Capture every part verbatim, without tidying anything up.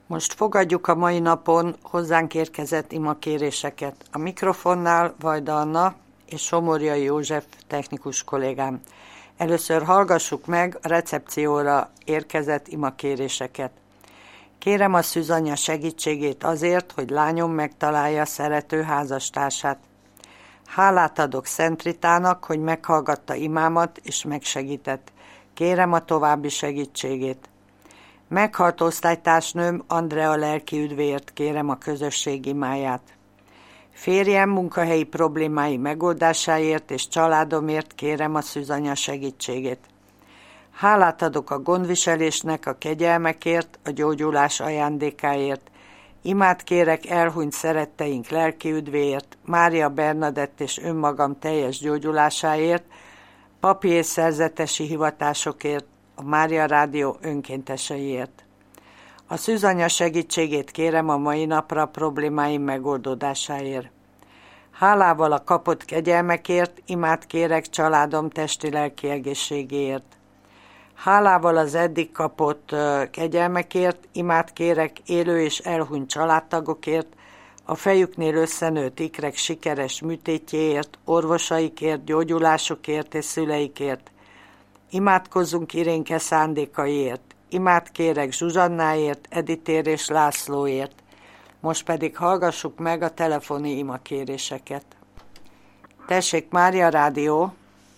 Most fogadjuk a mai napon hozzánk érkezett imakéréseket. A mikrofonnál Vajda Anna és Somorjai József technikus kollégám. Először hallgassuk meg a recepcióra érkezett imakéréseket. Kérem a szűzanya segítségét azért, hogy lányom megtalálja szerető házastársát. Hálát adok Szent Ritának, hogy meghallgatta imámat és megsegített. Kérem a további segítségét. Meghalt osztálytársnőm Andrea lelki üdvéért kérem a közösség imáját. Férjem munkahelyi problémái megoldásáért és családomért kérem a szűzanya segítségét. Hálát adok a gondviselésnek a kegyelmekért, a gyógyulás ajándékáért. Imát kérek elhunyt szeretteink lelki üdvéért, Mária Bernadett és önmagam teljes gyógyulásáért, papi és szerzetesi hivatásokért, a Mária Rádió önkénteseiért. A szűzanya segítségét kérem a mai napra problémáim megoldódásáért. Hálával a kapott kegyelmekért, imát kérek családom testi-lelki egészségéért. Hálával az eddig kapott kegyelmekért, imát kérek élő és elhunyt családtagokért, a fejüknél összenőtt ikrek sikeres műtétjéért, orvosaikért, gyógyulásokért és szüleikért. Imádkozzunk Irénke szándékaiért. Imát kérek Zsuzsannáért, Editér és Lászlóért. Most pedig hallgassuk meg a telefoni imakéréseket. Tessék, Mária Rádió.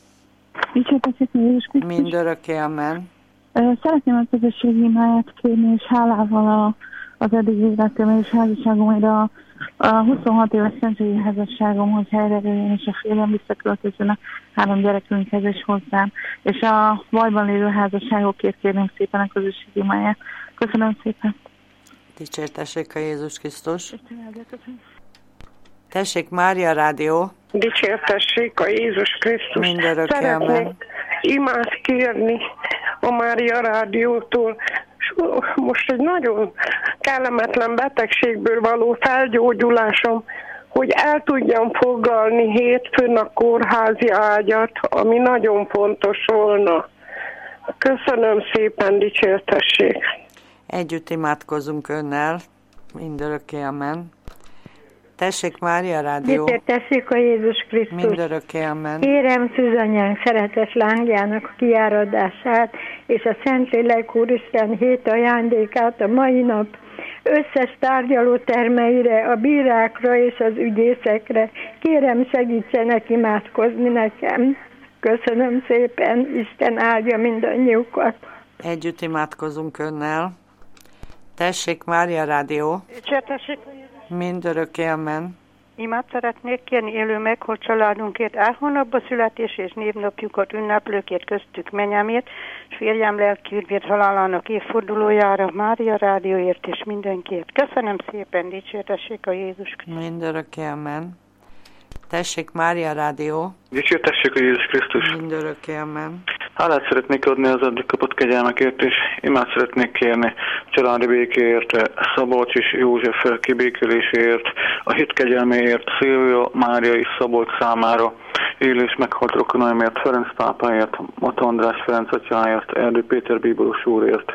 Mindörökké, amen. Szeretném a közösségi imáját kérni, és hálával a, az eddigi életem és házasságomra a, a huszonhat éves szentségi házasságom, hogy helyrejöjjön, és a férjem visszaköltözön a három gyerekünkhez és hozzám. És a bajban lévő házasságokért kérném szépen a közösségi imáját. Köszönöm szépen. Dicsértessék a Jézus Krisztus. Tessék, Mária Rádió. Dicsértessék a Jézus Krisztus. Mindörökké, szeretnék amen. Imát kérni a Mária Rádiótól. Most egy nagyon kellemetlen betegségből való felgyógyulásom, hogy el tudjam foglalni hétfőn a kórházi ágyat, ami nagyon fontos volna. Köszönöm szépen, dicsértessék. Együtt imádkozunk önnel. Mindörökké, amen. Tessék, Mária Rádió. Dicsértessék a Jézus Krisztus. Mindörökké, amen. Kérem Szűzanyánk szeretes lányának a kiáradását és a Szentlélek Úristen hét ajándékát a mai nap összes tárgyaló termeire, a bírákra és az ügyészekre. Kérem, segítsenek imádkozni nekem. Köszönöm szépen, Isten áldja mindannyiukat. Együtt imádkozunk önnel. Tessék, Mária Rádió. Dicsértessék a Jézus. Mindörökké, amen. Imát szeretnék kérni élő meghalt családunkért, álhónapba születés és névnapjukat ünneplőkért, köztük menyemért, és férjem lelki üdvét halálának évfordulójára, Mária Rádióért és mindenkiért. Köszönöm szépen, dicsértessék a Jézus Krisztus. Mindörökké, amen. Tessék, Mária Rádió. Dicsértessék a Jézus Krisztus. Mindörökké, amen. Hálát szeretnék adni az addig kapott kegyelmekért, és imát szeretnék kérni családi békéért, Szabolcs és József kibékéléséért, a hit kegyelméért, Szilvia, Mária és Szabolcs számára, élő és meghalt rokonaimért, Ferenc pápáért, Mata András Ferenc atyáért, Erdő Péter bíboros úrért.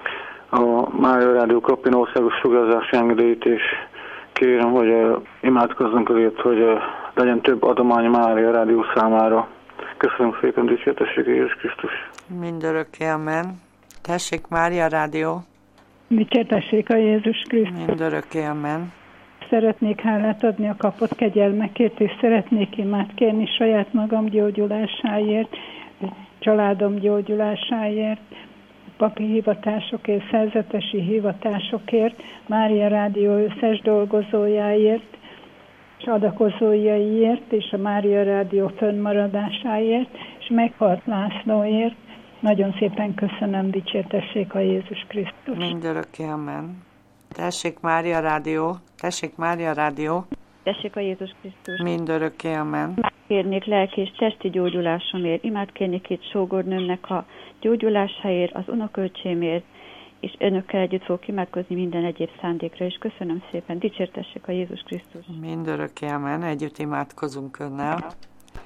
A Mária Rádió kapjon országos sugárzási engedélyt, és kérem, hogy uh, imádkozzunk azért, hogy uh, legyen több adomány Mária Rádió számára. Köszönöm szépen, dicsértessék Jézus Krisztus. Mindörökké, amen. Tessék, Mária Rádió. Dicsértessék a Jézus Krisztus. Mindörökké, amen. Szeretnék hálát adni a kapott kegyelmekért, és szeretnék imát kérni saját magam gyógyulásáért, családom gyógyulásáért, papi hivatásokért, szerzetesi hivatásokért, Mária Rádió összes dolgozójáért, és adakozójaiért, és a Mária Rádió fönnmaradásáért, és meghalt Lászlóért. Nagyon szépen köszönöm, dicsértessék a Jézus Krisztus. Mindörökké, amen. Tessék, Mária Rádió. Tessék, Mária Rádió. Tessék a Jézus Krisztus. Mindörökké, amen. Kérnék lelki és testi gyógyulásomért, imát kérnék két sógornőmnek a gyógyulásáért, az unokölcsémért, és önökkel együtt fogok imádkozni minden egyéb szándékra, és köszönöm szépen. Dicsértessék a Jézus Krisztus. Mindörökké, amen. Együtt imádkozunk önnel.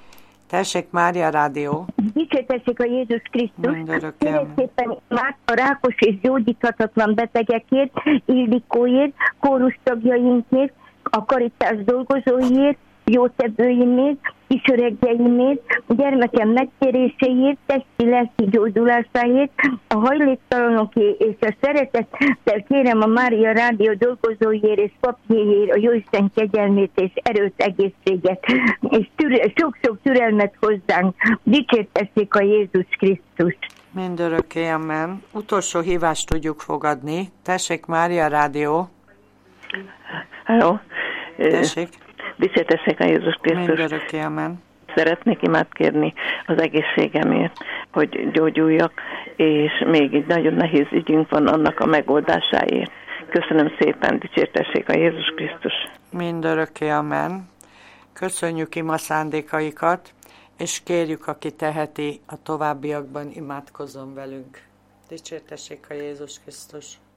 Tessék, Mária Rádió. Dicsértessék a Jézus Krisztus. Mindörökké. Szépen már a rákos és gyógyíthatatlan betegekért, Ildikóért, kórusztagjainkért, a karitás dolgozóiért, jótevőimért, kisöregjeimért, gyermekem megtéréséért, testi lelki gyógyulásáért, a hajléktalanoké és a szeretettel kérem a Mária Rádió dolgozóiért és papjéért a Jóisten kegyelmét és erőt, egészséget, és türe, sok-sok türelmet hozzánk. Dicsértessék a Jézus Krisztus. Mindörökké, amen. Utolsó hívást tudjuk fogadni. Tessék, Mária Rádió. Halló. Tessék. Dicsértessék a Jézus Krisztus. Mindörökké, amen. Szeretnék imát kérni az egészségemért, hogy gyógyuljak, és még egy nagyon nehéz ügyünk van annak a megoldásáért. Köszönöm szépen, dicsértessék a Jézus Krisztus. Mindörökké, amen. Köszönjük ima szándékaikat, és kérjük, aki teheti, a továbbiakban imádkozzon velünk. Dicsértessék a Jézus Krisztus.